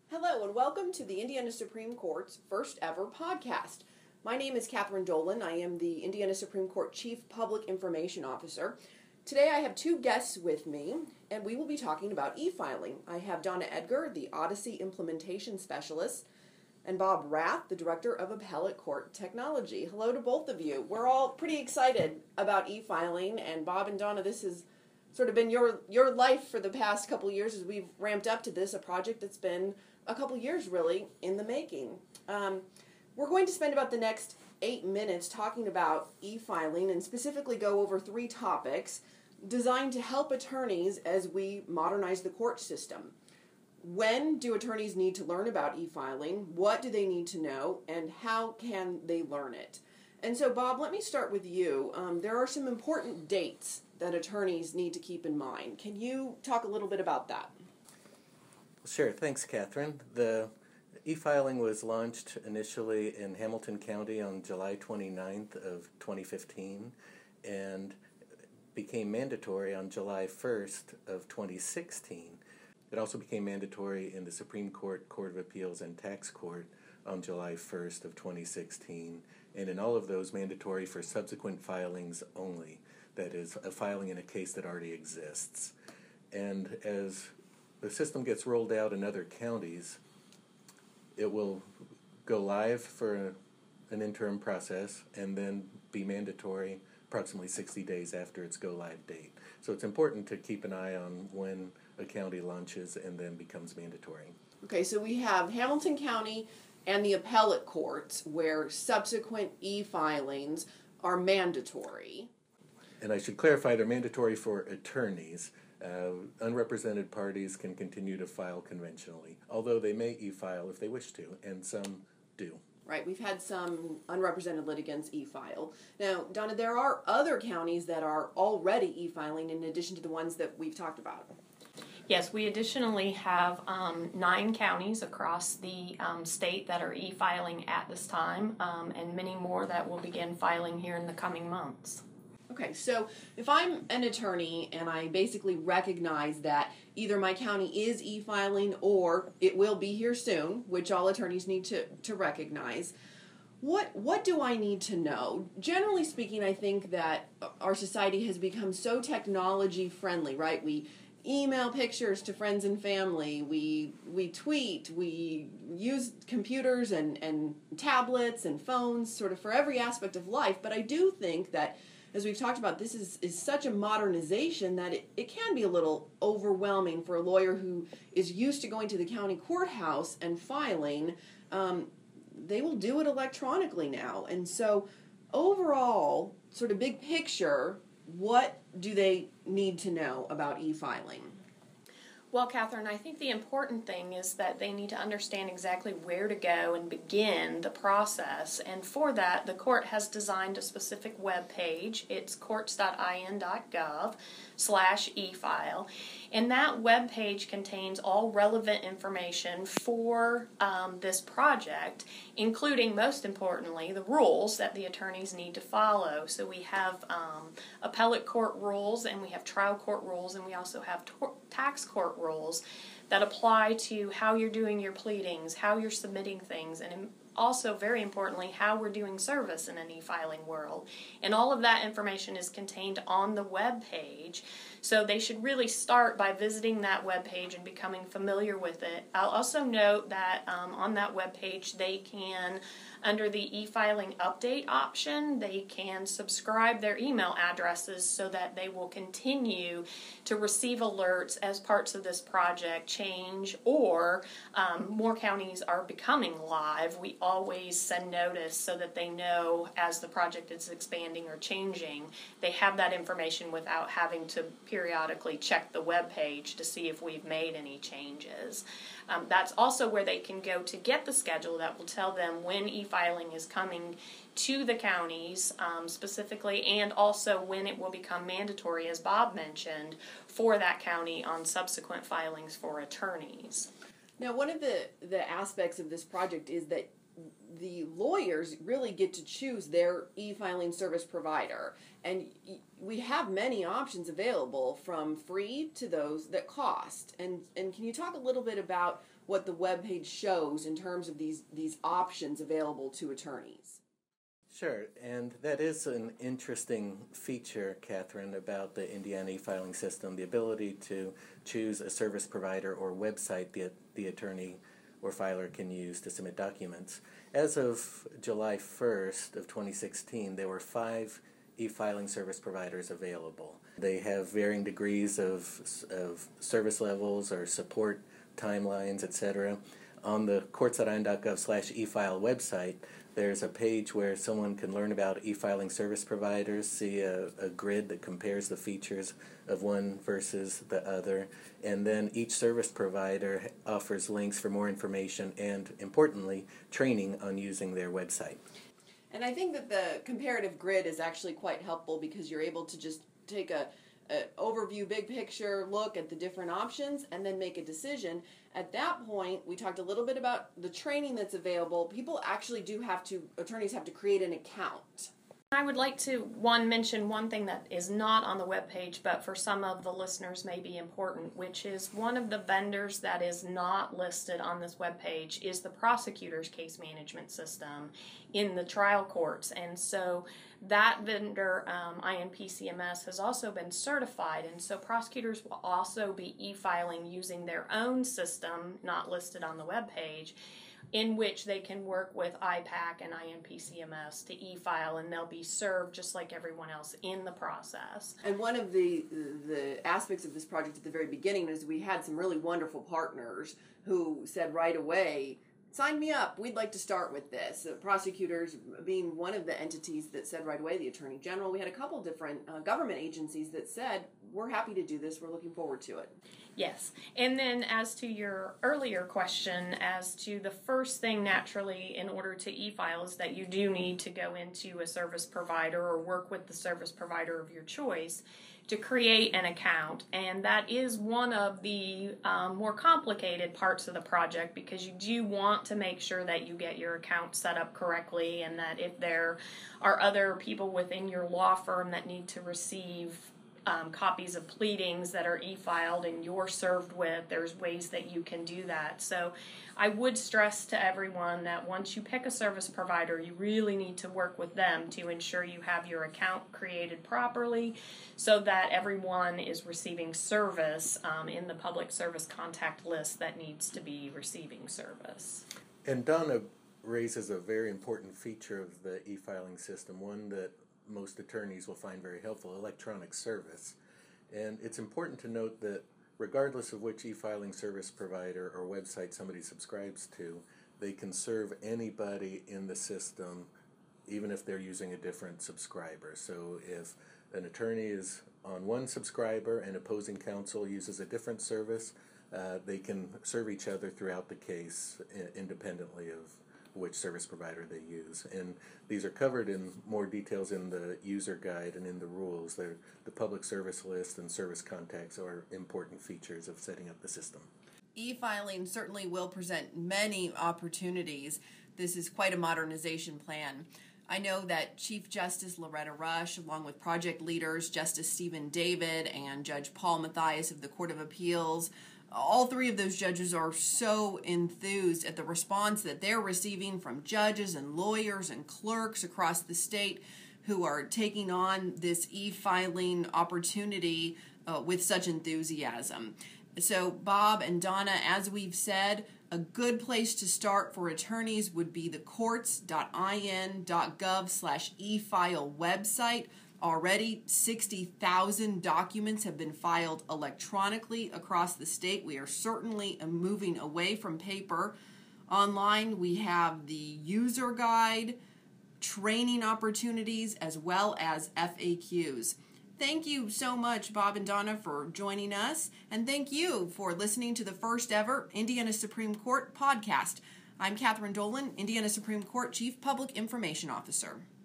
Hello and welcome to the Indiana Supreme Court's first ever podcast. My name is Catherine Dolan. I am the Indiana Supreme Court Chief Public Information Officer. Today I have two guests with me, and we will be talking about e-filing. I have Donna Edgar, the Odyssey Implementation Specialist, and Bob Rath, the Director of Appellate Court Technology. Hello to both of you. We're all pretty excited about e-filing, and Bob and Donna, this has sort of been your life for the past couple years as we've ramped up to this, a project that's been a couple years really in the making. We're going to spend about the next 8 minutes talking about e-filing and specifically go over 3 topics designed to help attorneys as we modernize the court system. When do attorneys need to learn about e-filing? What do they need to know? And how can they learn it? And so, Bob, let me start with you. There are some important dates that attorneys need to keep in mind. Can you talk a little bit about that? Sure. Thanks, Catherine. The e-filing was launched initially in Hamilton County on July 29th of 2015 and became mandatory on July 1st of 2016. It also became mandatory in the Supreme Court, Court of Appeals, and Tax Court on July 1st of 2016, and in all of those mandatory for subsequent filings only, that is, a filing in a case that already exists. And as the system gets rolled out in other counties, it will go live for an interim process and then be mandatory approximately 60 days after its go-live date. So it's important to keep an eye on when a county launches and then becomes mandatory. Okay, so we have Hamilton County and the appellate courts where subsequent e-filings are mandatory. And I should clarify, they're mandatory for attorneys. Unrepresented parties can continue to file conventionally, although they may e-file if they wish to, and some do. Right, we've had some unrepresented litigants e-file. Now, Donna, there are other counties that are already e-filing in addition to the ones that we've talked about. Yes, we additionally have 9 counties across the state that are e-filing at this time, and many more that will begin filing here in the coming months. Okay, so if I'm an attorney and I basically recognize that either my county is e-filing or it will be here soon, which all attorneys need to recognize, what do I need to know? Generally speaking, I think that our society has become so technology friendly, right? We email pictures to friends and family, we tweet, we use computers and tablets and phones sort of for every aspect of life, but I do think that as we've talked about, this is such a modernization that it can be a little overwhelming for a lawyer who is used to going to the county courthouse and filing. They will do it electronically now. And so overall, sort of big picture, what do they need to know about e-filing? Well, Catherine, I think the important thing is that they need to understand exactly where to go and begin the process. And for that, the court has designed a specific web page. It's courts.in.gov/e-file. And that web page contains all relevant information for this project, including, most importantly, the rules that the attorneys need to follow. So we have appellate court rules, and we have trial court rules, and we also have tax court rules that apply to how you're doing your pleadings, how you're submitting things, and also, very importantly, how we're doing service in an e-filing world. And all of that information is contained on the web page. So they should really start by visiting that web page and becoming familiar with it. I'll also note that on that web page they can, under the e-filing update option, they can subscribe their email addresses so that they will continue to receive alerts as parts of this project change or more counties are becoming live. We always send notice so that they know as the project is expanding or changing. They have that information without having to periodically check the web page to see if we've made any changes. That's also where they can go to get the schedule that will tell them when e-filing is coming to the counties specifically, and also when it will become mandatory, as Bob mentioned, for that county on subsequent filings for attorneys. Now, one of the aspects of this project is that the lawyers really get to choose their e-filing service provider. And we have many options available, from free to those that cost. And can you talk a little bit about what the webpage shows in terms of these options available to attorneys. Sure, and that is an interesting feature, Catherine, about the Indiana e-filing system, the ability to choose a service provider or website the attorney or filer can use to submit documents. As of July 1st of 2016, there were 5 e-filing service providers available. They have varying degrees of service levels or support timelines, etc. On the courts.in.gov/efile website, there's a page where someone can learn about e-filing service providers, see a grid that compares the features of one versus the other, and then each service provider offers links for more information and, importantly, training on using their website. And I think that the comparative grid is actually quite helpful because you're able to just take an overview, big picture look at the different options and then make a decision. At that point, we talked a little bit about the training that's available. People actually attorneys have to create an account. I would like to mention one thing that is not on the webpage, but for some of the listeners may be important, which is one of the vendors that is not listed on this webpage is the prosecutor's case management system in the trial courts. And so that vendor, INPCMS, has also been certified, and so prosecutors will also be e-filing using their own system, not listed on the webpage, in which they can work with IPAC and INPCMS to e-file, and they'll be served just like everyone else in the process. And one of the aspects of this project at the very beginning is we had some really wonderful partners who said right away, sign me up, we'd like to start with this. Prosecutors being one of the entities that said right away, the Attorney General. We had a couple different government agencies that said, we're happy to do this, we're looking forward to it. Yes. And then as to your earlier question, as to the first thing naturally in order to e-file is that you do need to go into a service provider or work with the service provider of your choice to create an account. And that is one of the more complicated parts of the project, because you do want to make sure that you get your account set up correctly, and that if there are other people within your law firm that need to receive copies of pleadings that are e-filed and you're served with, there's ways that you can do that. So I would stress to everyone that once you pick a service provider, you really need to work with them to ensure you have your account created properly so that everyone is receiving service in the public service contact list that needs to be receiving service. And Donna raises a very important feature of the e-filing system, one that most attorneys will find very helpful: electronic service. And it's important to note that regardless of which e-filing service provider or website somebody subscribes to, they can serve anybody in the system, even if they're using a different subscriber. So if an attorney is on one subscriber and opposing counsel uses a different service, they can serve each other throughout the case independently of which service provider they use. And these are covered in more details in the user guide and in the rules. The public service list and service contacts are important features of setting up the system. E-filing certainly will present many opportunities. This is quite a modernization plan. I know that Chief Justice Loretta Rush, along with project leaders Justice Stephen David and Judge Paul Mathias of the Court of Appeals, all three of those judges are so enthused at the response that they're receiving from judges and lawyers and clerks across the state who are taking on this e-filing opportunity with such enthusiasm. So, Bob and Donna, as we've said, a good place to start for attorneys would be the courts.in.gov/e-file website. Already, 60,000 documents have been filed electronically across the state. We are certainly moving away from paper. Online, we have the user guide, training opportunities, as well as FAQs. Thank you so much, Bob and Donna, for joining us, and thank you for listening to the first ever Indiana Supreme Court podcast. I'm Catherine Dolan, Indiana Supreme Court Chief Public Information Officer.